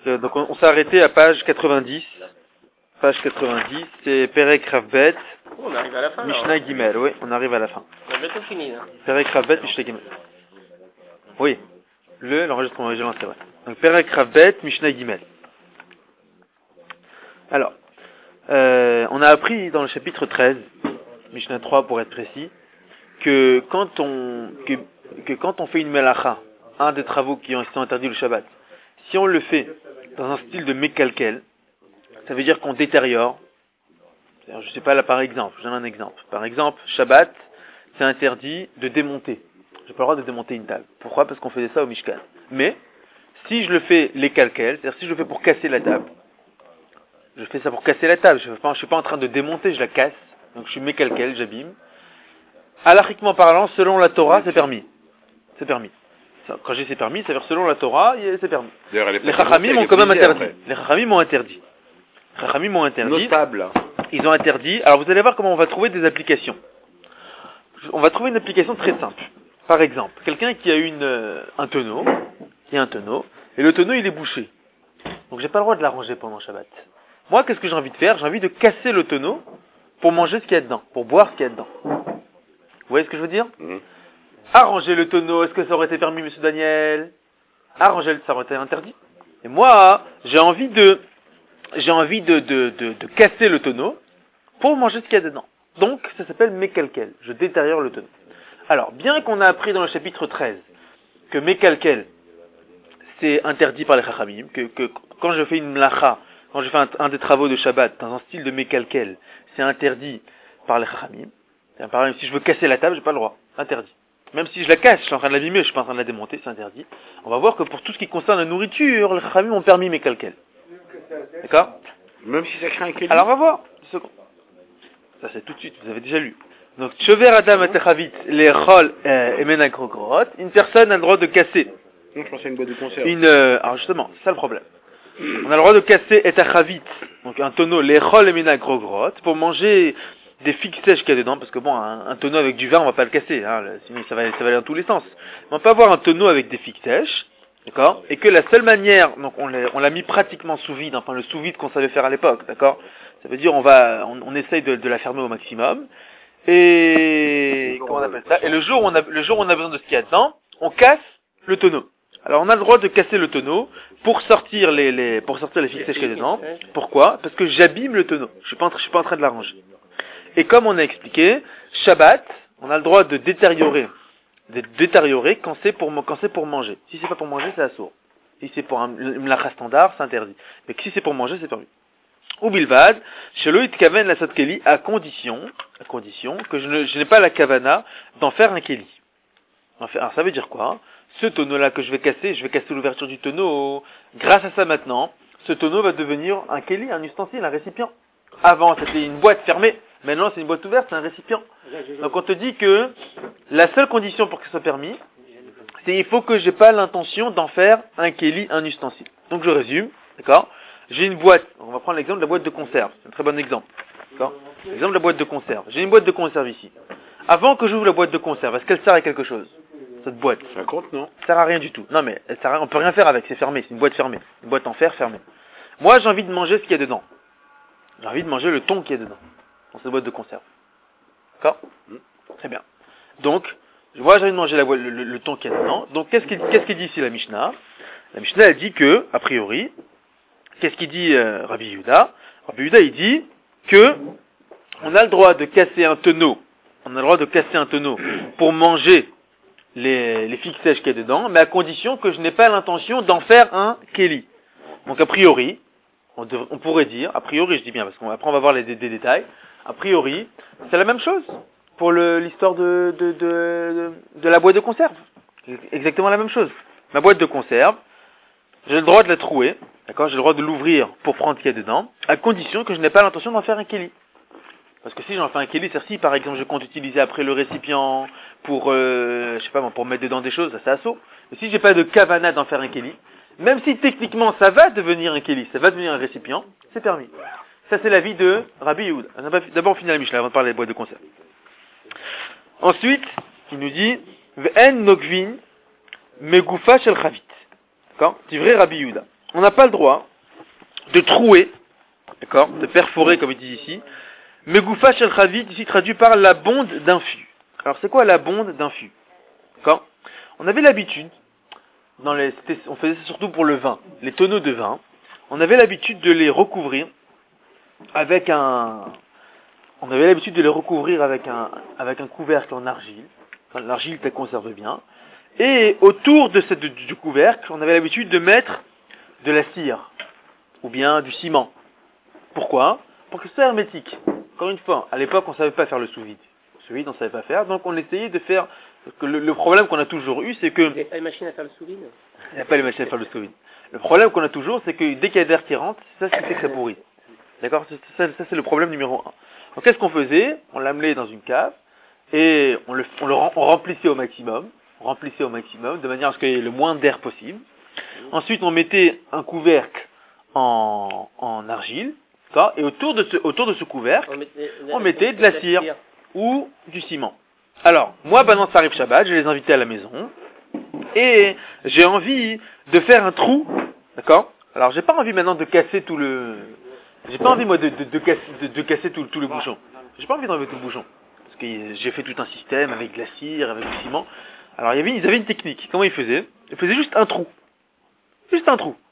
Donc on s'est arrêté à page 90. Page 90, c'est Perek Ravbet. On arrive à la fin. Mishnah Gimel, oui, on arrive à la fin. On a bientôt fini. Hein. Perek Ravbet, Mishnah Gimel. Oui, l'enregistrement original, c'est vrai. Donc Perek Ravbet, Mishnah Gimel. Alors, on a appris dans le chapitre 13, Mishnah 3 pour être précis, que quand on fait une melacha, un des travaux qui sont interdits le Shabbat, si on le fait dans un style de mekalkel, ça veut dire qu'on détériore. Je sais pas là par exemple, je donne un exemple. Par exemple, Shabbat, c'est interdit de démonter. J'ai pas le droit de démonter une table. Pourquoi? Parce qu'on faisait ça au Mishkan. Mais, si je le fais les calquels, c'est-à-dire si je le fais pour casser la table, je fais ça pour casser la table, je suis pas en train de démonter, je la casse, donc je suis mécalquel, j'abîme. Halachiquement parlant, selon la Torah, c'est permis. C'est permis. Quand j'ai c'est permis, ça veut dire selon la Torah, c'est permis. Les Chachamim ont quand même interdit. Les Chachamim m'ont interdit. Les Chachamim m'ont interdit. Notable. Ils ont interdit. Alors vous allez voir comment on va trouver des applications. On va trouver une application très simple. Par exemple, quelqu'un qui a un tonneau, et le tonneau il est bouché. Donc j'ai pas le droit de l'arranger pendant Shabbat. Moi, qu'est-ce que j'ai envie de faire? J'ai envie de casser le tonneau pour manger ce qu'il y a dedans, pour boire ce qu'il y a dedans. Vous voyez ce que je veux dire? Arranger le tonneau, est-ce que ça aurait été permis, monsieur Daniel? Arranger, ça aurait été interdit. Et moi, j'ai envie de casser le tonneau pour manger ce qu'il y a dedans. Donc, ça s'appelle mekalkel. Je détériore le tonneau. Alors, bien qu'on a appris dans le chapitre 13 que mekalkel, c'est interdit par les chachamim, que quand je fais une mlacha, quand je fais un des travaux de Shabbat dans un style de mekalkel, c'est interdit par les chachamim. Par exemple, si je veux casser la table, j'ai pas le droit. Interdit. Même si je la casse, je suis en train de l'abîmer, je suis pas en train de la démonter, c'est interdit. On va voir que pour tout ce qui concerne la nourriture, les chachamim ont permis mekalkel. D'accord? Même si ça crée un kéli. Alors on va voir. Ça c'est tout de suite, vous avez déjà lu. Donc, Chover Adam Atechavit, les Chol et Menagrogrot, une personne a le droit de casser. Non, je pensais à une boîte de conserve. Alors justement, c'est ça le problème. On a le droit de casser Etachavit, donc un tonneau, les Chol et Menagrogrot, pour manger des figues sèches qu'il y a dedans, parce que bon, un tonneau avec du vin, on va pas le casser, hein, sinon ça va aller dans tous les sens. On va pas avoir un tonneau avec des figues sèches, d'accord? Et que la seule manière, donc on l'a mis pratiquement sous vide, enfin le sous vide qu'on savait faire à l'époque, d'accord? Ça veut dire on essaye de la fermer au maximum. Et comment on appelle ça? Et le jour où on a besoin de ce qu'il y a dedans, on casse le tonneau. Alors on a le droit de casser le tonneau pour sortir les figues sèches qu'il y a dedans. Pourquoi? Parce que j'abîme le tonneau. Je suis pas en train de l'arranger. Et comme on a expliqué, Shabbat, on a le droit de détériorer quand c'est pour manger. Si c'est pas pour manger, c'est assourd. Si c'est pour une melacha standard, c'est interdit. Mais si c'est pour manger, c'est permis. Ou bilvad, shelo itkaven la keli, à condition que je n'ai pas la kavana d'en faire un keli. Alors ça veut dire quoi? Ce tonneau-là que je vais casser l'ouverture du tonneau. Grâce à ça maintenant, ce tonneau va devenir un keli, un ustensile, un récipient. Avant, c'était une boîte fermée. Maintenant, c'est une boîte ouverte, c'est un récipient. Donc on te dit que la seule condition pour que ce soit permis, c'est il faut que j'ai pas l'intention d'en faire un keli, un ustensile. Donc je résume, d'accord? J'ai une boîte, on va prendre l'exemple de la boîte de conserve, c'est un très bon exemple. D'accord? L'exemple de la boîte de conserve. J'ai une boîte de conserve ici. Avant que j'ouvre la boîte de conserve, est-ce qu'elle sert à quelque chose? Cette boîte. Ça compte, non? Ça sert à rien du tout. Non mais, on peut rien faire avec, c'est fermé, c'est une boîte fermée. Une boîte en fer fermée. Moi j'ai envie de manger ce qu'il y a dedans. J'ai envie de manger le thon qu'il y a dedans. Dans cette boîte de conserve. D'accord? Très bien. Donc, moi j'ai envie de manger le thon qu'il y a dedans. Donc qu'est-ce qu'il dit ici la Mishnah? La Mishnah elle dit que, a priori, qu'est-ce qu'il dit Rabbi Yehuda? Rabbi Yehuda il dit que on a le droit de casser un tonneau. On a le droit de casser un tonneau pour manger les figues sèches qu'il y a dedans, mais à condition que je n'ai pas l'intention d'en faire un keli. Donc a priori, on pourrait dire, a priori je dis bien, parce qu'après on va voir des détails, a priori, c'est la même chose pour l'histoire de la boîte de conserve. Exactement la même chose. Ma boîte de conserve, j'ai le droit de la trouer, d'accord, j'ai le droit de l'ouvrir pour prendre ce qu'il y a dedans, à condition que je n'ai pas l'intention d'en faire un keli. Parce que si j'en fais un keli, c'est-à-dire si par exemple je compte utiliser après le récipient pour, pour mettre dedans des choses, ça c'est assaut. Mais si j'ai pas de kavana d'en faire un keli, même si techniquement ça va devenir un keli, ça va devenir un récipient, c'est permis. Ça c'est l'avis de Rabbi Yehuda. D'abord on finit la Mishnah avant de parler des boîtes de conserve. Ensuite, il nous dit V'en nokvin megoufa shel chavit. D'accord? C'est vrai Rabbi Yehuda. on n'a pas le droit de trouer, d'accord, de perforer comme il dit ici, Megoufa shel chavit, ici traduit par la bonde d'un fût. Alors c'est quoi la bonde d'un fût? D'accord? On avait l'habitude, on faisait ça surtout pour le vin, les tonneaux de vin, on avait l'habitude de les recouvrir avec un couvercle en argile. Enfin, l'argile te conserve bien. Et autour de du couvercle, on avait l'habitude de mettre de la cire ou bien du ciment. Pourquoi? Pour que ce soit hermétique. Encore une fois, à l'époque, on ne savait pas faire le sous-vide. Le sous-vide, on ne savait pas faire, donc on essayait de faire. Le problème qu'on a toujours eu, c'est que. Il n'y a pas de machine à faire le sous-vide? Il n'y a pas les machines à faire le sous-vide. Le problème qu'on a toujours, c'est que dès qu'il y a d'air qui rentre, c'est ça ce qui fait que ça pourrit. D'accord? Ça, c'est le problème numéro 1. Donc qu'est-ce qu'on faisait? On l'amenait dans une cave et on remplissait au maximum. De manière à ce qu'il y ait le moins d'air possible. Ensuite, on mettait un couvercle en argile, d'accord? Et autour de ce couvercle, on mettait de la cire ou du ciment. Alors, moi, pendant Sarif Shabbat, je les invitais à la maison et j'ai envie de faire un trou, d'accord? Alors, j'ai pas envie maintenant de casser j'ai pas envie, moi, de casser tout le bouchon. J'ai pas envie d'enlever tout le bouchon. Parce que j'ai fait tout un système avec de la cire, avec du ciment. Alors, ils avaient une technique. Comment ils faisaient? Ils faisaient juste un trou. Juste un trou.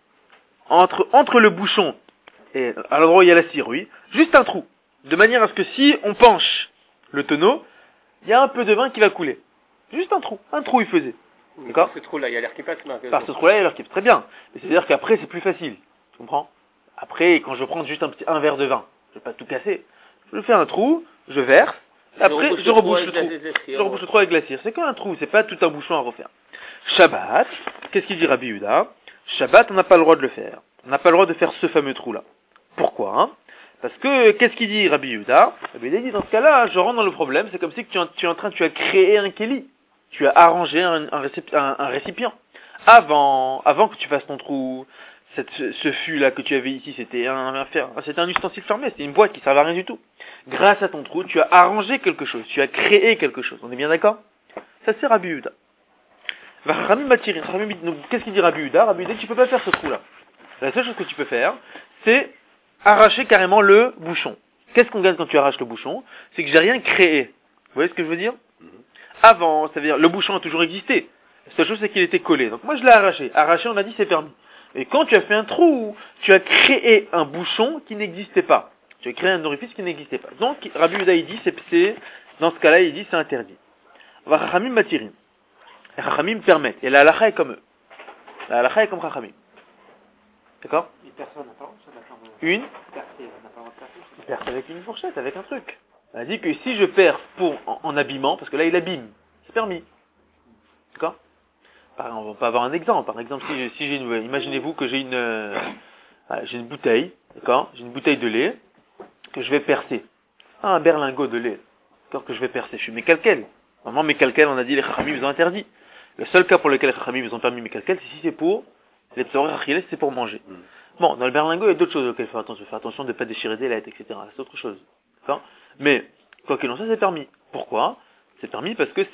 Entre le bouchon et à l'endroit où il y a la cire, oui. Juste un trou. De manière à ce que si on penche le tonneau, il y a un peu de vin qui va couler. Juste un trou. Un trou, ils faisaient. D'accord? Ce trou-là, il y a l'air qui passe. Par ce trou-là, il y a l'air qui passe. Très bien. Mais c'est-à-dire qu'après, c'est plus facile. Tu comprends? Après, quand je prends juste un verre de vin, je vais pas tout casser. Je fais un trou, je verse, après je rebouche le trou. Je rebouche le trou avec de la cire. C'est qu'un trou, c'est pas tout un bouchon à refaire. Shabbat, qu'est-ce qu'il dit Rabbi Yehuda? Shabbat, on n'a pas le droit de le faire. On n'a pas le droit de faire ce fameux trou-là. Pourquoi? Parce que, qu'est-ce qu'il dit Rabbi Yehuda? Rabbi Yehuda dit, dans ce cas-là, je rentre dans le problème, c'est comme si tu as créé un kéli. Tu as arrangé un récipient. Avant que tu fasses ton trou, ce fût-là que tu avais ici, c'était un ustensile fermé, c'était une boîte qui ne servait à rien du tout. Grâce à ton trou, tu as arrangé quelque chose, tu as créé quelque chose. On est bien d'accord? Ça c'est Rabbi Yehuda. Donc, qu'est-ce qu'il dit Rabbi Yehuda? Rabbi Yehuda, tu peux pas faire ce trou-là. La seule chose que tu peux faire, c'est arracher carrément le bouchon. Qu'est-ce qu'on gagne quand tu arraches le bouchon? C'est que j'ai rien créé. Vous voyez ce que je veux dire? Avant, c'est-à-dire, le bouchon a toujours existé. La seule chose, c'est qu'il était collé. Donc moi, je l'ai arraché. Arraché, on a dit, c'est permis. Et quand tu as fait un trou, tu as créé un bouchon qui n'existait pas. Tu as créé un orifice qui n'existait pas. Donc, Rabbi Yehuda, il dit, dans ce cas-là, il dit, c'est interdit. Rachamim matirin. Et Rachamim permettent. Et la halakha est comme eux. La halakha est comme Rachamim. D'accord? Une perce avec une fourchette, avec un truc. Elle a dit que si je perds en habillement, parce que là il abîme, c'est permis. D'accord? On va avoir un exemple. Par exemple, si j'ai imaginez-vous que j'ai une bouteille, d'accord? J'ai une bouteille de lait que je vais percer. Un berlingot de lait, d'accord, que je vais percer. Je suis mécalquel. Normalement, mécalquel, on a dit les chachamim, ils ont interdit. Le seul cas pour lequel les chachamim, ils ont permis mécalquel, c'est si c'est pour les tzorer achilles, c'est pour manger. Bon, dans le berlingot, il y a d'autres choses auxquelles faire attention. Faire attention de ne pas déchirer des lettres, etc. C'est autre chose. D'accord? Mais, quoi qu'il en soit, c'est permis. Pourquoi? C'est permis parce que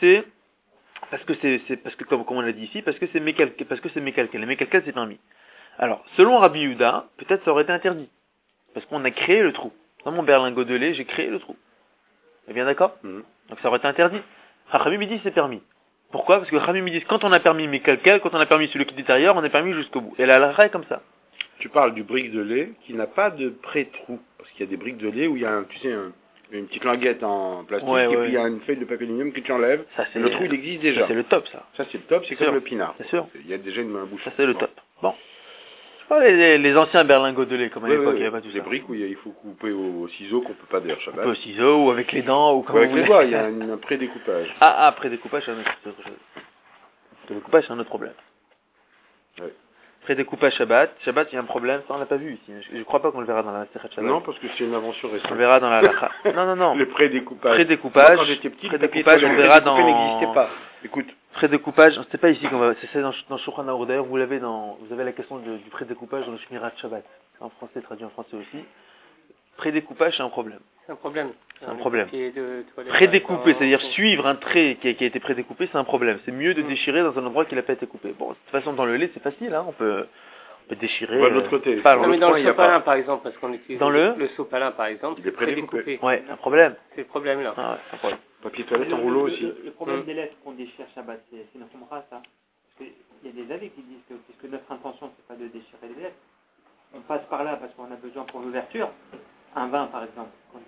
comme on l'a dit ici, parce que c'est mécalquel. Les mécalquel, c'est permis. Alors, selon Rabbi Yehuda, peut-être ça aurait été interdit. Parce qu'on a créé le trou. Dans mon berlingot de lait, j'ai créé le trou. Vous êtes bien d'accord? Donc ça aurait été interdit. Rachamim dit c'est permis. Pourquoi? Parce que Rachamim dit quand on a permis mécalquel, quand on a permis celui qui est intérieur, on a permis jusqu'au bout. Et la halakha est comme ça. Tu parles du brique de lait qui n'a pas de pré-trou. Parce qu'il y a des briques de lait où il y a, une petite languette en plastique et puis il y a une feuille de papier aluminium que tu enlèves. Le trou, il existe déjà. Ça, c'est le top, ça. Ça, c'est le top, c'est comme le pinard. C'est sûr. Il y a déjà une bouche. Ça, c'est le top. Bon. Je parle les anciens berlingots de lait, comme à l'époque, il n'y avait pas tout ça. Des briques où il faut couper au ciseau qu'on peut pas d'ailleurs Shabbat. On peut au ciseau ou avec les dents ou comme avec les doigts, il y a un pré-découpage. Pré-découpage, c'est autre chose. Pré-découpage, c'est un autre problème. Ouais. Pré-découpage Shabbat, il y a un problème, ça on l'a pas vu ici. Je crois pas qu'on le verra dans la Sechet Shabbat. Non, parce que c'est une invention récente. On le verra dans la halakha. Non. Le pré-découpage. Pré-découpage. Moi, quand j'étais petit, pré-découpage, on verra dans. n'existait pas. Écoute. Pré-découpage, c'est pas ici qu'on va. C'est dans Shulchan Aruch. D'ailleurs, vous avez la question du pré-découpage dans le Shmirat Shabbat. En français, traduit en français aussi. Pré-découpage, c'est un problème. C'est un problème. C'est un problème. Pré-découpé, c'est-à-dire suivre un trait qui a été pré-découpé, c'est un problème. C'est mieux de déchirer dans un endroit qui n'a pas été coupé. Bon, de toute façon, dans le lait, c'est facile, hein. peut déchirer. On va de l'autre côté. Pas Non, mais dans le sopalin, par exemple, parce qu'on utilise dans le sopalin, par exemple, il est prédécoupé. Ouais, un problème. C'est le problème là. Ah ouais, un problème. Papier toilette en rouleau aussi. Le problème des lettres qu'on déchire Shabbat, c'est une khumra, ça. Parce qu'il y a des avis qui disent que puisque notre intention, c'est pas de déchirer les lettres, on passe par là parce qu'on a besoin pour l'ouverture. Un vin, par exemple, quand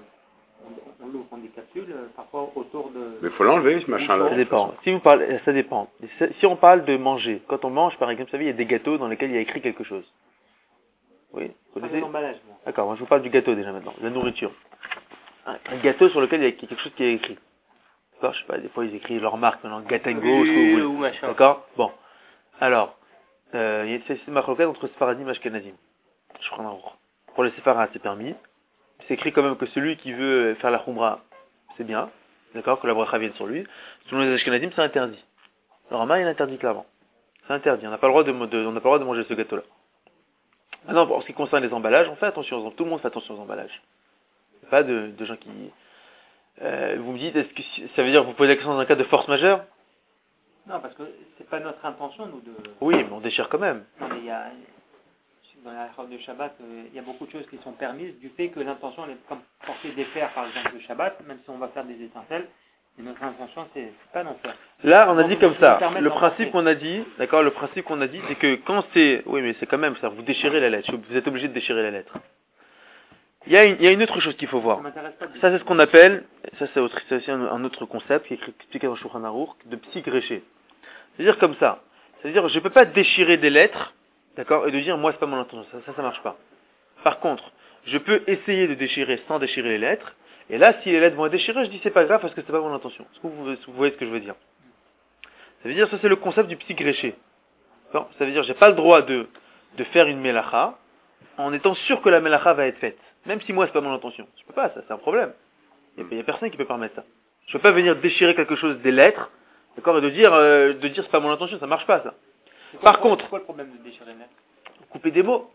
on l'ouvre, on décapsule, parfois autour de... Mais il faut l'enlever, ce machin-là. Ça dépend. Si vous parlez, ça dépend. Si on parle de manger, quand on mange, par exemple, vous savez, il y a des gâteaux dans lesquels il y a écrit quelque chose. Oui, vous connaissez ? L'emballage, moi. D'accord, moi je vous parle du gâteau déjà maintenant, de la nourriture. Un gâteau sur lequel il y a quelque chose qui est écrit. D'accord, je sais pas, des fois ils écrivent leur marque, maintenant, Gatango, ou machin. D'accord ? Bon. Alors, c'est ma croquette entre Sfaradim et Ashkenazim. Je prends un ordre. Pour les Séfarades, c'est permis. C'est écrit quand même que celui qui veut faire la khumra, c'est bien. D'accord, que la bracha vienne sur lui. Selon les Ashkenazim, c'est interdit. Le Rama, il interdit clairement. C'est interdit. On n'a pas le droit de manger ce gâteau-là. Maintenant, pour ce qui concerne les emballages, on fait attention. Tout le monde fait attention aux emballages. Il n'y a pas de gens qui... vous me dites, est-ce que ça veut dire que vous posez la question dans un cas de force majeure ? Non, parce que c'est pas notre intention, nous, de... Oui, mais on déchire quand même. Non, mais il y a... Dans la halakha de Shabbat, il y a beaucoup de choses qui sont permises du fait que l'intention est comme porter des fers, par exemple, le Shabbat, même si on va faire des étincelles, et notre intention, c'est pas d'en faire. Là, on a dit comme ça. Le principe qu'on a dit, d'accord, le principe qu'on a dit, c'est que quand c'est... Oui, mais c'est quand même ça, vous déchirez la lettre. Vous êtes obligé de déchirer la lettre. Il y a une autre chose qu'il faut voir. Ça, c'est ce qu'on appelle, ça c'est aussi un autre concept qui est expliqué dans Shulchan Aruch, de psy-gréché. C'est-à-dire comme ça. C'est-à-dire, je peux pas déchirer des lettres, d'accord, et de dire, moi, c'est pas mon intention. Ça marche pas. Par contre, je peux essayer de déchirer sans déchirer les lettres, et là, si les lettres vont être déchirées, je dis, c'est pas grave parce que c'est pas mon intention. Est-ce que vous voyez ce que je veux dire? Ça veut dire, ça c'est le concept du psy-gréché. Ça veut dire, j'ai pas le droit de faire une melacha, en étant sûr que la melacha va être faite. Même si moi, c'est pas mon intention. Je peux pas, ça, c'est un problème. Il y a personne qui peut permettre ça. Je peux pas venir déchirer quelque chose des lettres, d'accord, et de dire c'est pas mon intention, ça marche pas, ça. Par contre, c'est quoi le problème de déchirer une lettre? couper des mots.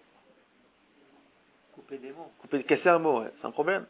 Couper des mots. Casser un mot, ouais, c'est un problème.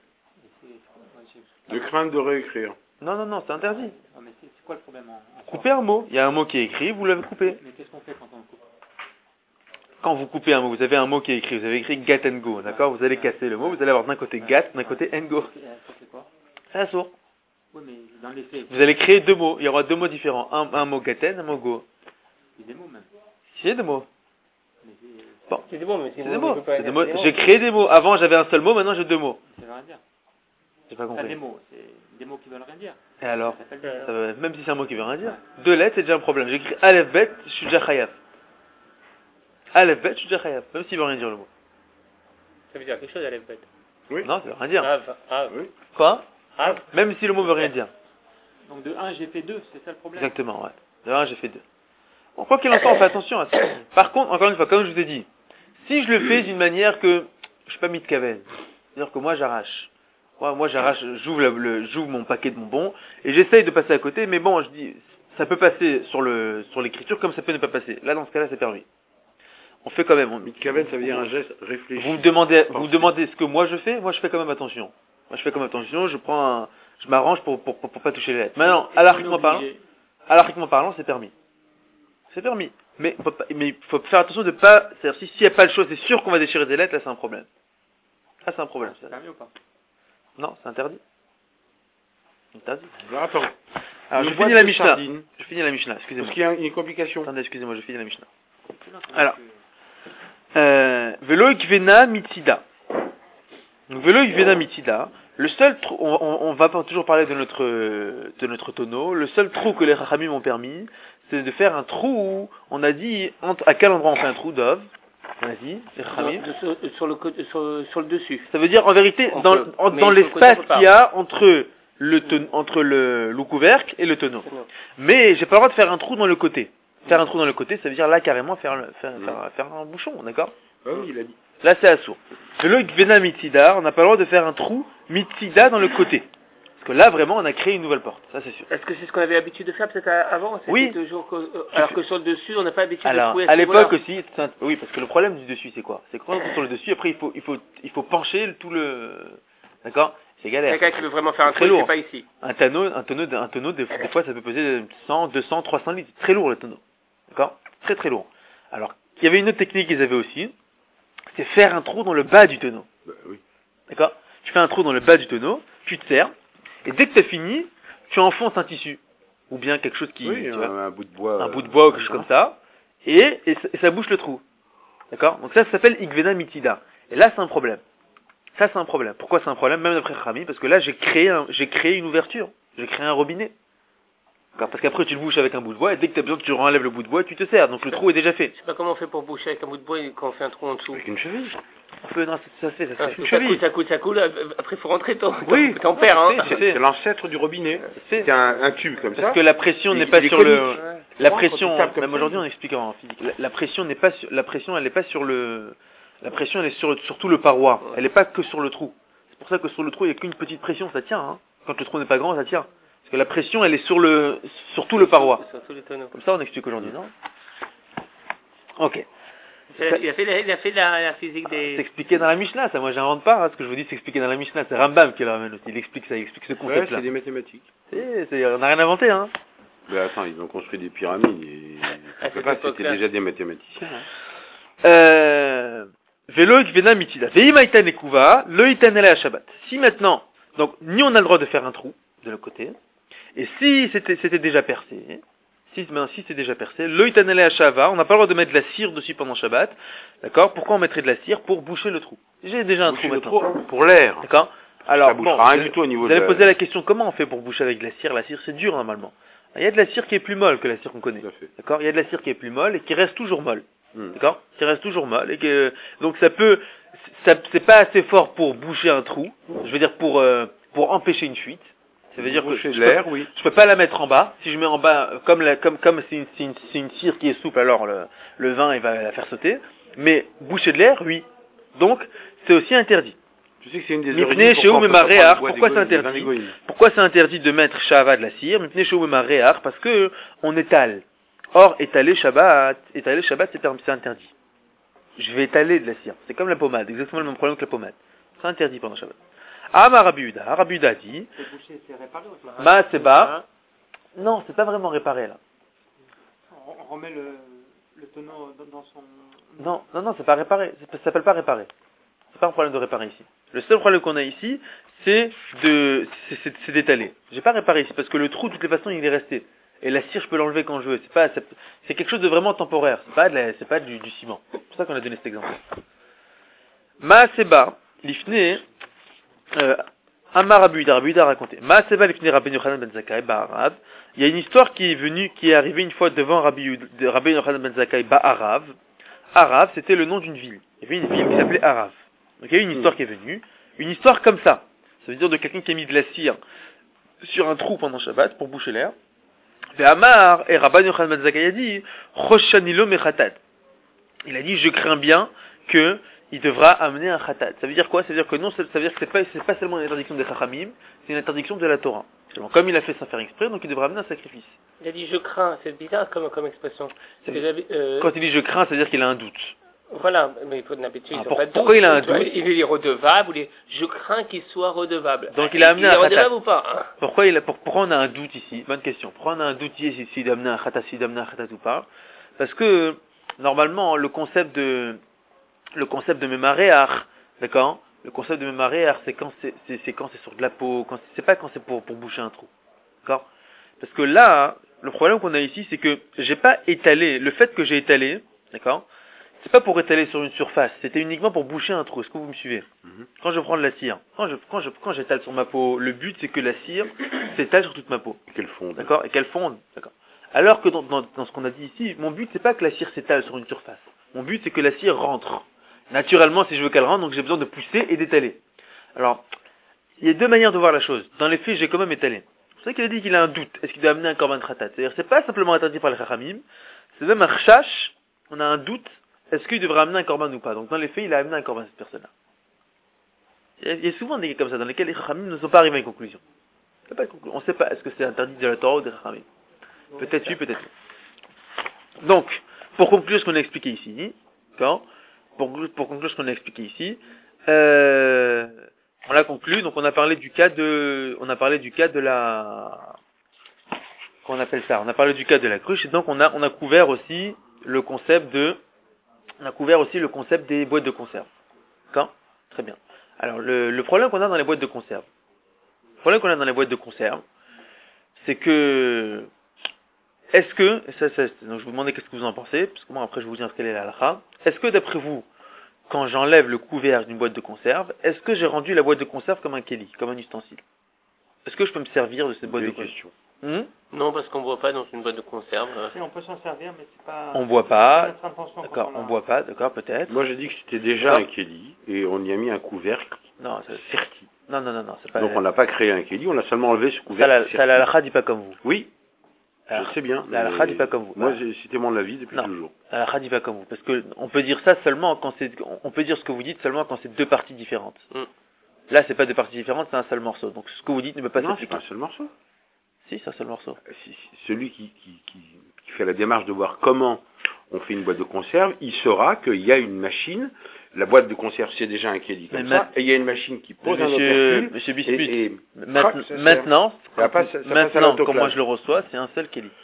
De crainte de réécrire. Non, c'est interdit. Non, mais c'est quoi le problème en Couper un mot. Il y a un mot qui est écrit, vous l'avez coupé. Mais qu'est-ce qu'on fait quand on le coupe? Quand vous coupez un mot, vous avez un mot qui est écrit, vous avez écrit Gat and Go, d'accord? Vous allez casser le mot, vous allez avoir d'un côté Gat, d'un côté and Go. Ça fait quoi? C'est un sourd. Oui, mais dans les faits. Vous allez créer deux mots, il y aura deux mots différents. Un mot Gaten, un mot Go. C'est des mots même. C'est des mots. Bon. C'est des mots, mais C'est des mots. J'ai créé des mots. Avant j'avais un seul mot, maintenant j'ai deux mots. Ça veut rien dire. J'ai pas compris. Des mots, c'est des mots qui veulent rien dire. Et alors même si c'est un mot qui veut rien dire. Deux lettres, c'est déjà un problème. J'ai écrit Aleph Bet, je suis déjà Chayav. Aleph Bet, je suis déjà Chayav. Même s'il veut rien dire le mot. Ça veut dire quelque chose, Aleph Bet. Oui. Non, ça veut rien dire. Oui. Quoi? Av. Même si le mot veut rien dire. Donc de 1, j'ai fait 2, c'est ça le problème. Exactement, ouais. De 1, j'ai fait 2. Bon, quoi qu'il en soit, on fait attention à ça. Par contre, encore une fois, comme je vous ai dit, si je le fais d'une manière que je suis pas mis de caverne, c'est-à-dire que moi j'arrache. Moi j'arrache, j'ouvre mon paquet de bonbons et j'essaye de passer à côté, mais bon, je dis, ça peut passer sur l'écriture comme ça peut ne pas passer. Là, dans ce cas-là, c'est permis. On fait quand même. Mitkaven, ça veut dire un geste réfléchi. Vous me demandez ce que moi je fais je fais quand même attention. Moi je fais quand même attention, je m'arrange pour pas toucher les lettres. Maintenant, halakhiquement parlant, c'est permis. C'est permis. Mais il faut faire attention de pas, c'est-à-dire s'il n'y a pas le choix, c'est sûr qu'on va déchirer des lettres, là c'est un problème. Là c'est un problème. C'est permis ou pas? Non, c'est interdit. Interdit. Alors attends. Alors je finis la Mishnah. Excusez-moi. Parce qu'il y a une complication. Attendez, excusez-moi, je finis la Mishnah. Alors, Velo Ikvena Mitida. Donc Velo Ikvena Mitida. Le seul trou, on va pas toujours parler de notre tonneau. Le seul trou que les Chachamim ont permis, c'est de faire un trou où on a dit à quel endroit on fait un trou d'ov. On a dit les Chachamim. Sur le dessus. Ça veut dire en vérité dans l'espace qu'il y a entre le couvercle et le tonneau. Mais j'ai pas le droit de faire un trou dans le côté. Faire un trou dans le côté, ça veut dire là carrément faire un bouchon, d'accord? Oui, il a dit. Là c'est assourd. Le Gvena Mitzida, on n'a pas le droit de faire un trou Mitzida dans le côté. Parce que là vraiment on a créé une nouvelle porte, ça c'est sûr. Est-ce que c'est ce qu'on avait l'habitude de faire peut-être avant? Oui. Alors que sur le dessus, on n'a pas l'habitude de trouver. À l'époque aussi, oui, parce que le problème du dessus c'est quoi? C'est que quand on est sur le dessus, après il faut pencher tout le... D'accord? C'est galère. Quelqu'un qui veut vraiment faire un trou, c'est pas ici. Un tonneau, des fois ça peut peser 100, 200, 300 litres. Très lourd le tonneau. D'accord? Très très lourd. Alors, il y avait une autre technique qu'ils avaient aussi, c'est faire un trou dans le bas du tonneau. Oui. D'accord? Tu fais un trou dans le bas du tonneau, tu te sers, et dès que tu as fini, tu enfonces un tissu. Ou bien quelque chose qui... Oui, un bout de bois. Un bout de bois ou quelque chose comme ça, et ça bouche le trou. D'accord? Donc ça s'appelle Igvena Mitida. Et là, c'est un problème. Ça, c'est un problème. Pourquoi c'est un problème? Même d'après Rami, parce que là, j'ai créé une ouverture. J'ai créé un robinet. Parce qu'après tu le bouches avec un bout de bois et dès que tu as besoin tu enlèves le bout de bois et tu te sers, donc le trou est déjà fait. Je sais pas comment on fait pour boucher avec un bout de bois quand on fait un trou en dessous. Avec une cheville. Non, ça se fait. Ça coule, après il faut rentrer t'en perds, hein. C'est l'ancêtre du robinet. C'est un tube comme ça. Parce que la pression n'est pas sur le... La pression, même aujourd'hui on explique en physique, la pression n'est pas sur... La pression elle n'est pas sur le... La pression elle est sur tout le paroi, elle n'est pas que sur le trou. C'est pour ça que sur le trou il n'y a qu'une petite pression, ça tient. Hein. Quand le trou n'est pas grand, ça tient. Parce que la pression, elle est sur tout le paroi. Sur tous les tonneaux. Comme ça, on explique aujourd'hui, non? Ok. Il a fait la physique des... C'est expliqué dans la Mishnah, ça. Moi, j'invente pas. Hein, ce que je vous dis, c'est expliqué dans la Mishnah. C'est Rambam qui le ramène aussi. Il explique ça, il explique ce concept-là. Ouais, c'est des mathématiques. On n'a rien inventé, hein. Mais attends, ils ont construit des pyramides. Et... c'était déjà des mathématiciens. Vélo Gvena Mitida. Veimaïtan Ekuva, le Itanele à Shabbat. Si maintenant, donc, ni on a le droit de faire un trou, de l'autre côté, et si c'était déjà percé, si c'est déjà percé, le itanele à shava, on n'a pas le droit de mettre de la cire dessus pendant Shabbat, d'accord? Pourquoi on mettrait de la cire? Pour boucher le trou. J'ai déjà un trou maintenant. Pour l'air. D'accord? Alors, rien du tout au niveau vous allez poser la question, comment on fait pour boucher avec de la cire? La cire, c'est dur normalement. Il y a de la cire qui est plus molle que la cire qu'on connaît. D'accord? Il y a de la cire qui est plus molle et qui reste toujours molle. D'accord? Qui reste toujours molle et que, donc c'est pas assez fort pour boucher un trou. Je veux dire pour empêcher une fuite. Ça veut dire que je peux pas la mettre en bas. Si je mets en bas, comme c'est une cire qui est souple, alors le vin il va la faire sauter. Mais boucher de l'air, oui. Donc c'est aussi interdit. Tu sais que c'est une des origines pourquoi c'est interdit? Pourquoi c'est interdit de mettre shava de la cire? Parce que on étale. Or étaler Shabbat, c'est interdit. Je vais étaler de la cire. C'est comme la pommade, exactement le même problème que la pommade. C'est interdit pendant Shabbat. Rabbi Yehuda dit, Maaseba, non, c'est pas vraiment réparé là. On remet le tonneau dans son... Non, c'est pas réparé, ça s'appelle pas réparer. C'est pas un problème de réparer ici. Le seul problème qu'on a ici, c'est d'étaler. J'ai pas réparé ici, parce que le trou, de toutes les façons, il est resté. Et la cire, je peux l'enlever quand je veux. C'est quelque chose de vraiment temporaire. C'est pas du ciment. C'est pour ça qu'on a donné cet exemple. Maaseba, l'ifne, Amar Rabbi Yehuda a raconté. Maaseba l'ifne Rabbi Yochanan ben Zakkai ba'arav. Il y a une histoire qui est arrivée une fois devant Rabbi Yochanan ben Zakkai ba'arav. Arav, c'était le nom d'une ville. Il y avait une ville qui s'appelait Arav. Donc il y a eu une histoire qui est venue. Une histoire comme ça. Ça veut dire de quelqu'un qui a mis de la cire sur un trou pendant Shabbat pour boucher l'air. Amar et Rabbi Yochanan ben Zakkai a dit Choshanilo mechatat. Il a dit je crains bien que il devra amener un khatat. Ça veut dire quoi? Ça veut dire que non, ça veut dire que c'est pas seulement une interdiction des chachamim, c'est une interdiction de la Torah. Comme il a fait sans faire exprès, donc il devra amener un sacrifice. Il a dit je crains, c'est bizarre comme expression. Quand il dit je crains, ça veut dire qu'il a un doute. Voilà, mais d'habitude, pourquoi il a un doute? Il est redevable, je crains qu'il soit redevable. Donc il a amené un khatat. Redevable ou pas? Pourquoi on a un doute ici? Bonne question. Pourquoi on a un doute ici s'il doit amener un khatat, ou pas? Parce que, normalement, le concept de mémaréach, d'accord? Le concept de mémaréach, c'est quand c'est sur de la peau, c'est pas quand c'est pour boucher un trou. D'accord? Parce que là, le problème qu'on a ici, c'est que j'ai pas étalé, le fait que j'ai étalé, d'accord? C'est pas pour étaler sur une surface, c'était uniquement pour boucher un trou. Est-ce que vous me suivez? Quand je prends de la cire, quand j'étale sur ma peau, le but c'est que la cire s'étale sur toute ma peau. Et qu'elle fonde. D'accord? Et qu'elle fonde. D'accord. Alors que dans ce qu'on a dit ici, mon but c'est pas que la cire s'étale sur une surface. Mon but c'est que la cire rentre. Naturellement, si je veux qu'elle rentre, donc j'ai besoin de pousser et d'étaler. Alors, il y a deux manières de voir la chose. Dans les faits, j'ai quand même étalé. C'est pour ça qu'il a dit qu'il a un doute. Est-ce qu'il doit amener un korban khatat? C'est-à-dire, c'est pas simplement interdit par les chachamim, c'est même un chash. On a un doute. Est-ce qu'il devrait amener un korban ou pas? Donc, dans les faits, il a amené un korban, cette personne-là. Il y a souvent des cas comme ça, dans lesquels les chachamim ne sont pas arrivés à une conclusion. On ne sait pas, est-ce que c'est interdit de la Torah ou des chachamim? Peut-être oui, peut-être non. Donc, pour conclure ce qu'on a expliqué ici, d'accord? Pour conclure ce qu'on a expliqué ici, on l'a conclu, donc on a parlé du cas de la, comment on appelle ça? On a parlé du cas de la cruche, et donc on a couvert aussi le concept de on a couvert aussi le concept des boîtes de conserve. D'accord ? Très bien. Alors, le problème qu'on a dans les boîtes de conserve, c'est que, donc je vous demandais qu'est-ce que vous en pensez, parce que moi après je vais vous dire quelle est la halakha. Est-ce que d'après vous, quand j'enlève le couvercle d'une boîte de conserve, est-ce que j'ai rendu la boîte de conserve comme un keli, comme un ustensile? Est-ce que je peux me servir de cette boîte de conserve? Non, parce qu'on ne boit pas dans une boîte de conserve. Si, on peut s'en servir, mais c'est pas... On boit pas. D'accord, on boit pas, d'accord, peut-être. Moi j'ai dit que c'était déjà un keli, et on y a mis un couvercle serti. Non, c'est pas... Donc on n'a pas créé un keli, on a seulement enlevé ce couvercle. Ça, la halakha dit pas comme vous. Oui, je sais bien. La halakha dit pas comme vous. Moi c'était mon avis depuis toujours. La halakha dit pas comme vous, parce que on peut dire ça seulement quand on peut dire ce que vous dites seulement quand c'est deux parties différentes. Là c'est pas deux parties différentes, c'est un seul morceau. Donc ce que vous dites ne peut pas s'appliquer. Non, c'est pas un seul morceau. Si, c'est un seul morceau. Celui qui fait la démarche de voir comment on fait une boîte de conserve, il saura qu'il y a une machine. La boîte de conserve, c'est déjà un keli comme ça, et il y a une machine qui pose un opercule. Monsieur Bismuth, maintenant, quand moi je le reçois, c'est un seul keli.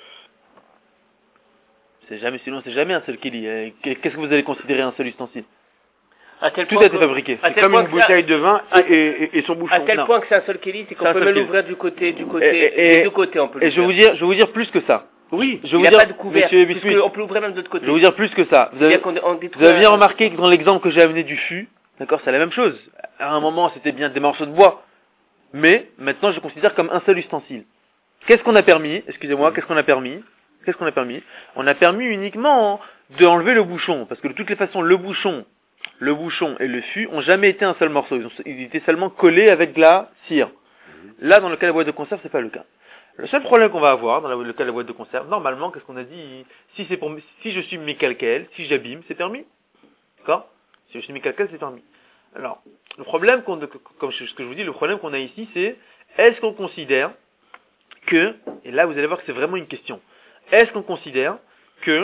Sinon c'est jamais un seul keli. Qu'est-ce que vous allez considérer un seul ustensile? Tout a été fabriqué. C'est comme une bouteille de vin et son bouchon. À tel point que c'est un seul keli, c'est qu'on peut même l'ouvrir du côté, des deux côtés on peut le faire. Et je vais vous dire plus que ça. Oui, il n'y a pas de couvercle, on peut l'ouvrir même de l'autre côté. Je vais vous dire plus que ça. Vous avez bien remarqué que dans l'exemple que j'ai amené du fût, d'accord, c'est la même chose. À un moment, c'était bien des morceaux de bois. Mais, maintenant, je considère comme un seul ustensile. Qu'est-ce qu'on a permis? Excusez-moi, qu'est-ce qu'on a permis? On a permis uniquement d'enlever le bouchon. Parce que de toutes les façons, le bouchon et le fût ont jamais été un seul morceau. Ils étaient seulement collés avec de la cire. Là, dans le cas de la boîte de conserve, c'est pas le cas. Le seul problème qu'on va avoir dans le cas de la boîte de conserve, normalement, qu'est-ce qu'on a dit? Si je suis mécalquel, si j'abîme, c'est permis. D'accord? Si je suis mécalquel, c'est permis. Alors, le problème comme ce que je vous dis, le problème qu'on a ici, c'est, est-ce qu'on considère que, et là vous allez voir que c'est vraiment une question, est-ce qu'on considère que,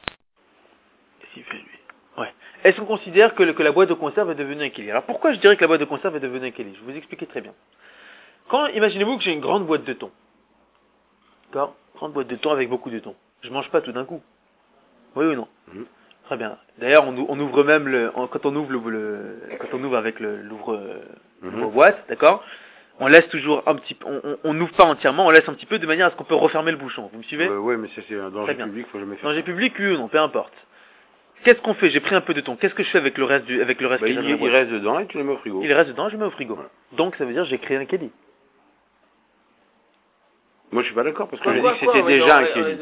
est-ce qu'on considère que la boîte de conserve est devenue un keli? Alors pourquoi je dirais que la boîte de conserve est devenue un keli? Je vais vous expliquer très bien. Imaginez-vous que j'ai une grande boîte de thon. D'accord? Grande boîte de thon avec beaucoup de thon. Je mange pas tout d'un coup. Oui ou non? Très bien. D'ailleurs, on ouvre même quand on ouvre avec l'ouvre-boîte, d'accord? On laisse toujours un petit peu, on n'ouvre pas entièrement, on laisse un petit peu de manière à ce qu'on peut refermer le bouchon. Vous me suivez? Oui, mais ça c'est un danger public, faut jamais faire. Danger public, oui ou non, peu importe. Qu'est-ce qu'on fait? J'ai pris un peu de thon. Qu'est-ce que je fais avec le reste il reste dedans et tu le mets au frigo. Il reste dedans, je le mets au frigo. Ouais. Donc ça veut dire que j'ai créé un keli. Moi je suis pas d'accord parce que je dis que c'était déjà un keli.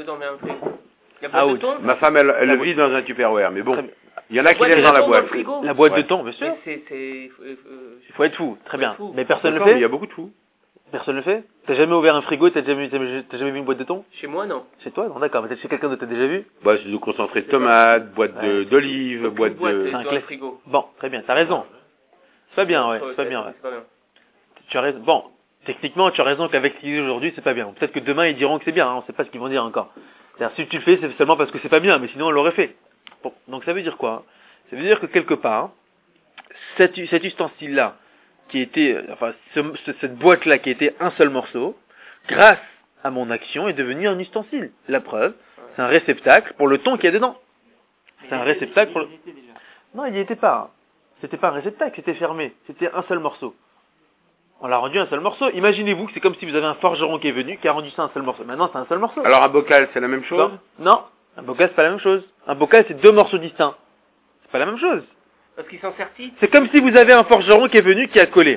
Ma femme elle le vit dans un Tupperware, mais bon. Il y en a qui laissent dans la boîte. La boîte de thon, bien sûr. Il faut être fou, très bien. Mais personne ne le fait. Il y a beaucoup de fous. Personne ne le fait? T'as jamais ouvert un frigo, t'as jamais vu une boîte de thon? Chez moi, non. Chez toi? Non, d'accord. Peut-être chez quelqu'un d'autre, t'as déjà vu? Bah, c'est du concentré de tomates, boîte d'olives, boîte de... C'est un frigo. Bon, très bien, t'as raison. C'est pas bien, c'est pas bien, Tu as raison. Bon, techniquement, tu as raison qu'avec ce qu'ils disent aujourd'hui, c'est pas bien. Peut-être que demain, ils diront que c'est bien, hein, on sait pas ce qu'ils vont dire encore. C'est-à-dire, si tu le fais, c'est seulement parce que c'est pas bien, mais sinon, on l'aurait fait. Bon, donc ça veut dire quoi? Ça veut dire que quelque part, cet ustensile-là, qui était, cette boîte-là qui était un seul morceau, grâce à mon action, est devenu un ustensile. La preuve, c'est un réceptacle pour le thon qu'il y a dedans. C'est un réceptacle pour le... Non, il n'y était pas. C'était pas un réceptacle, c'était fermé. C'était un seul morceau. On l'a rendu un seul morceau. Imaginez-vous que c'est comme si vous avez un forgeron qui est venu, qui a rendu ça un seul morceau. Maintenant, c'est un seul morceau. Alors un bocal, c'est la même chose? Non, un bocal, c'est pas la même chose. Un bocal, c'est deux morceaux distincts. C'est pas la même chose. Parce qu'ils sont sertis. C'est comme si vous avez un forgeron qui est venu, qui a collé.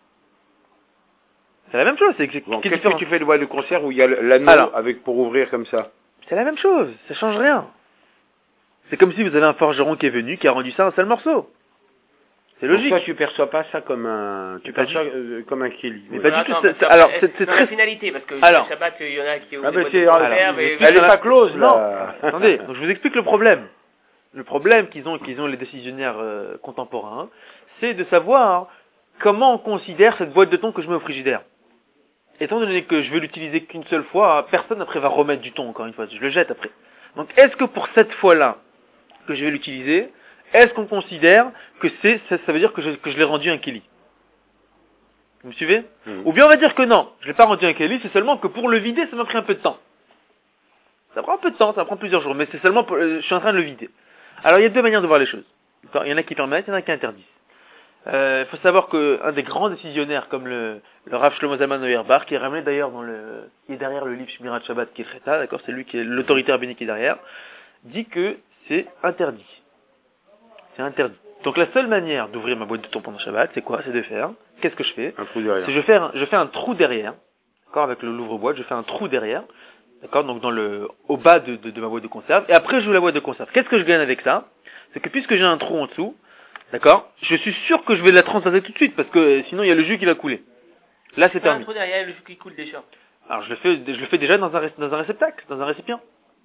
C'est la même chose. Qu'est-ce que tu fais de boîte de conserve où il y a l'anneau pour ouvrir comme ça? C'est la même chose. Ça change rien. C'est comme si vous avez un forgeron qui est venu, qui a rendu ça un seul morceau. C'est logique. Toi, tu perçois pas ça comme un, comme un keli. Mais pas du tout. Alors, c'est très. La finalité, parce que le Shabbat, il y en a qui elle est pas close, là. Non. Attendez. Donc, je vous explique le problème. Le problème qu'ils ont les décisionnaires contemporains, c'est de savoir comment on considère cette boîte de thon que je mets au frigidaire. Étant donné que je vais l'utiliser qu'une seule fois, personne après va remettre du thon encore une fois. Je le jette après. Donc, est-ce que pour cette fois-là que je vais l'utiliser, est-ce qu'on considère que ça veut dire que je l'ai rendu un keli? Vous me suivez? Ou bien on va dire que non, je l'ai pas rendu un keli, c'est seulement que pour le vider, ça m'a pris un peu de temps. Ça prend un peu de temps, ça prend plusieurs jours, mais c'est seulement je suis en train de le vider. Alors il y a deux manières de voir les choses. D'accord, il y en a qui permettent, il y en a qui interdisent. Il faut savoir qu'un des grands décisionnaires comme le Rav Shlomo Zalman Auerbach, qui est ramené d'ailleurs qui est derrière le livre Shmirat Shabbat qui est Cheta, d'accord, c'est lui qui est l'autorité rabbinique qui est derrière, dit que c'est interdit. C'est interdit. Donc la seule manière d'ouvrir ma boîte de thon pendant Shabbat, c'est quoi? C'est de faire. Qu'est-ce que je fais? Un trou derrière. C'est je fais un trou derrière. D'accord, avec l'ouvre-boîte, je fais un trou derrière. D'accord, donc au bas de ma boîte de conserve. Et après, j'ouvre la boîte de conserve. Qu'est-ce que je gagne avec ça? C'est que puisque j'ai un trou en dessous, d'accord, je suis sûr que je vais la transvaser tout de suite parce que sinon il y a le jus qui va couler. Là, c'est permis. Un trou derrière, le jus qui coule déjà. Alors je le fais déjà dans un réceptacle, dans un récipient.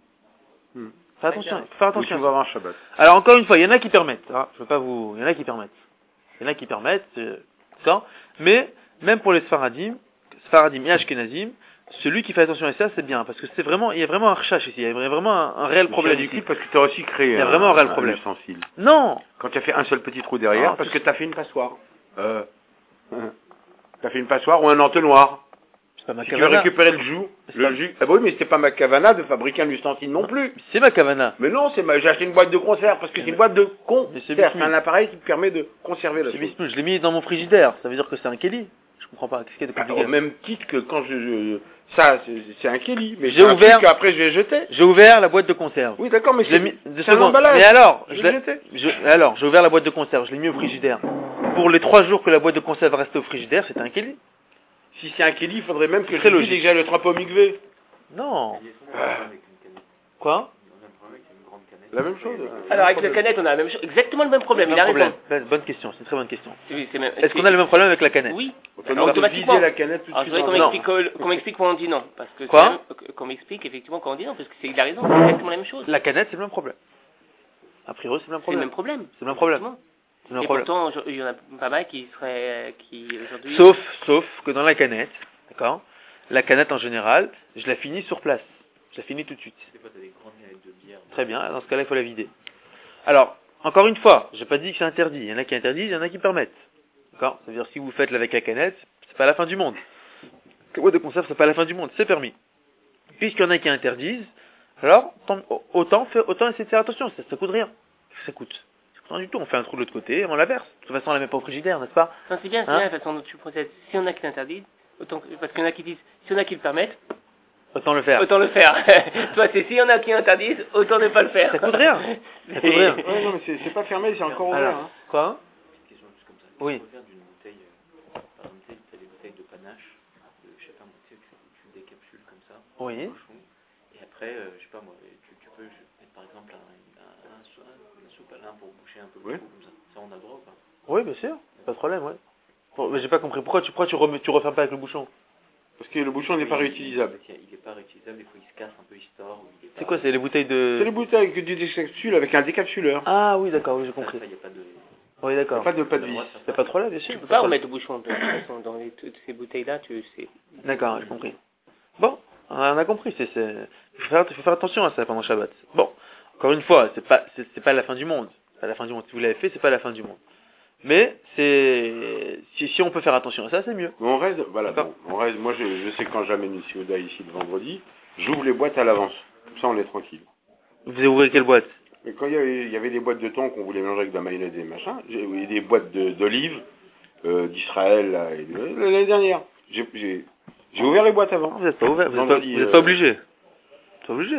Fais attention, faut faire attention. Va avoir Shabbat. Alors encore une fois, il y en a qui permettent. Hein, il y en a qui permettent. D'accord. Mais même pour les Sfaradim et Ashkenazim, celui qui fait attention à ça, c'est bien, parce que il y a vraiment un recherche ici, il y a vraiment un réel problème ici. Parce que tu as aussi créé il y a vraiment un réel problème. Ustensile. Non. Quand tu as fait un seul petit trou derrière, parce que tu as fait une passoire. Tu as fait une passoire ou un entonnoir. C'est pas ma si kavana. tu veux récupérer le jus. Ah bah oui, mais c'était pas ma kavana de fabriquer un ustensile non plus. C'est ma kavana. Mais non, j'ai acheté une boîte de conserve, parce que c'est une boîte de conserve. C'est un appareil qui permet de conserver la chose. Je l'ai mis dans mon frigidaire, ça veut dire que c'est un Kelly. Je comprends pas, qu'est-ce qu'il y a de compliqué? Au même titre que quand ça, c'est un Kelly, mais j'ai ouvert, après je vais jeter. J'ai ouvert la boîte de conserve. Oui, d'accord, mais c'est un emballage. Mais alors, j'ai ouvert la boîte de conserve, je l'ai mis au frigidaire. Pour les 3 jours que la boîte de conserve restait au frigidaire, c'était un Kelly. Si c'est un Kelly, il faudrait même que je dise que j'aille le tremper au mikvé. Non. Quoi? La même chose. Alors avec la canette, on a la même chose, exactement le même problème. Il a raison. Bonne question, c'est une très bonne question. Oui, Est-ce qu'on a le même problème avec la canette? Oui. Automatiquement. La canette tout de suite. Qu'on m'explique quand on dit non, parce que quoi? Qu'on m'explique effectivement quand on dit non, parce que il a raison, c'est exactement la même chose. La canette, c'est le même problème. A priori, c'est le même problème. C'est le même problème. C'est le même problème. Et pourtant, il y en a pas mal qui aujourd'hui. Sauf que dans la canette, d'accord, la canette en général, je la finis sur place. Je la finis tout de suite. Des fois, t'as des grandes canettes de bière. Très bien, dans ce cas-là, il faut la vider. Alors, encore une fois, j'ai pas dit que c'est interdit. Il y en a qui interdisent, il y en a qui permettent. D'accord? C'est-à-dire, si vous faites avec la canette, c'est pas la fin du monde. La boîte de conserve, c'est pas la fin du monde, c'est permis. Puisqu'il y en a qui interdisent, alors, autant essayer de faire attention, ça coûte rien. Ça coûte rien du tout, on fait un trou de l'autre côté, et on la verse. De toute façon, on la met pas au frigidaire, n'est-ce pas? Non, c'est bien, la façon dont tu procèdes. Si on a qui l'interdisent, parce qu'il y en a qui disent, si on a qui le permettent, autant le faire. Toi, c'est si on a qui interdisent, autant ne pas le faire. Ça coûte rien. Ça coûte rien. Ouais, non, mais c'est pas fermé, c'est encore ouvert. Hein. Quoi? Une question juste comme ça. Oui. Tu peux faire d'une bouteille, par exemple, tu as des bouteilles de panache, je sais pas moi, tu décapsules comme ça. Oui. Et après, je sais pas moi, tu peux mettre par exemple un sopalin pour boucher un peu le trou comme ça. Ça, on a le droit ou pas? Oui, bien sûr. Pas de problème, ouais. Mais j'ai pas compris. Pourquoi tu refermes pas avec le bouchon? Parce que le bouchon n'est pas réutilisable. Il n'est pas réutilisable, il faut qu'il se casse un peu, il se tord. C'est quoi, c'est les bouteilles de... C'est les bouteilles avec du décapsule avec un décapsuleur. Ah oui, d'accord, oui, j'ai compris. Il n'y a pas de... Oui, d'accord. Pas de vis. Il n'y a pas de problème, bien sûr. Tu peux pas remettre le bouchon, de toute façon, dans toutes ces bouteilles-là, tu sais. D'accord, j'ai compris. Bon, on a compris, il faut faire attention à ça pendant Shabbat. Bon, encore une fois, c'est pas la fin du monde. C'est pas la fin du monde. Si vous l'avez fait, c'est pas la fin du monde. Mais si on peut faire attention à ça, c'est mieux. On reste, voilà. Bon, moi, je sais que quand j'amène une Seuda ici le vendredi, j'ouvre les boîtes à l'avance. Comme ça, on est tranquille. Vous ouvrez quelle boîte? Et quand il y avait des boîtes de thon qu'on voulait manger avec de la mayonnaise et machin, j'ai des boîtes d'olives d'Israël l'année dernière. J'ai ouvert les boîtes avant. Vous n'êtes pas ouvert, vous n'êtes pas obligé. Pas obligé.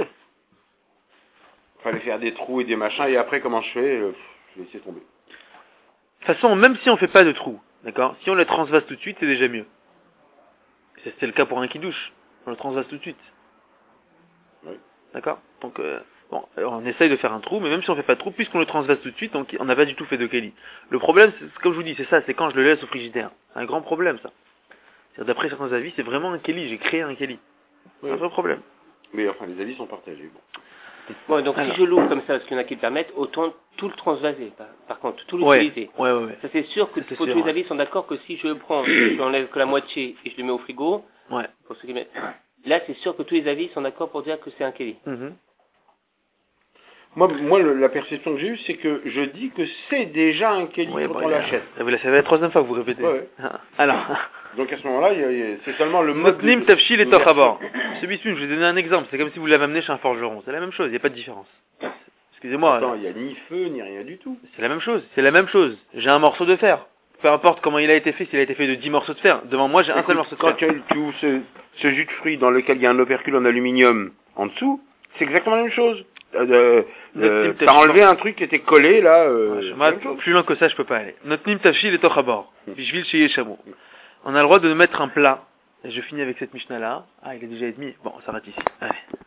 Fallait faire des trous et des machins, et après, comment je fais? Je vais laisser tomber. De toute façon, même si on fait pas de trou, d'accord, si on le transvase tout de suite, c'est déjà mieux. C'est le cas pour un qui douche. On le transvase tout de suite. Oui. D'accord? Donc, on essaye de faire un trou, mais même si on fait pas de trou, puisqu'on le transvase tout de suite, donc on n'a pas du tout fait de Kelly. Le problème, comme je vous dis, c'est ça, c'est quand je le laisse au frigidaire. C'est un grand problème, ça. D'après certains avis, c'est vraiment un Kelly, j'ai créé un Kelly. C'est un vrai problème. Mais enfin, les avis sont partagés. Bon, donc si je l'ouvre comme ça, parce qu'il y en a qui le permettent, autant tout le transvaser, par contre, tout l'utiliser. Ouais. Ça c'est sûr que tous les avis sont d'accord que si je le prends, je l'enlève que la moitié et je le mets au frigo, pour ceux qui mettent... Là c'est sûr que tous les avis sont d'accord pour dire que c'est un Kelly. Moi, la perception que j'ai eue, c'est que je dis que c'est déjà un Kelly quand on l'achète. C'est la troisième fois que vous répétez. Ouais. Alors. Donc à ce moment-là, c'est seulement le mode. Notnim, tafshil et tochabar. Monsieur Bissoun, je vais donner un exemple. C'est comme si vous l'avez amené chez un forgeron. C'est la même chose, il n'y a pas de différence. excusez-moi. Attends, il n'y a ni feu, ni rien du tout. C'est la même chose. J'ai un morceau de fer. Peu importe comment il a été fait, s'il a été fait de 10 morceaux de fer. Devant moi, j'ai un seul morceau de fer. Quand tu ouvres ce jus de fruits dans lequel il y a un opercule en aluminium en dessous, c'est exactement la même chose. T'as enlevé un truc qui était collé, là. Plus loin que ça, je peux pas aller. Notre nim tafshil est ochabor. Bishvil sheyeh shamou. On a le droit de mettre un plat. Et je finis avec cette Mishnah-là. Ah, il est déjà et demi. Bon, on s'arrête ici. Allez.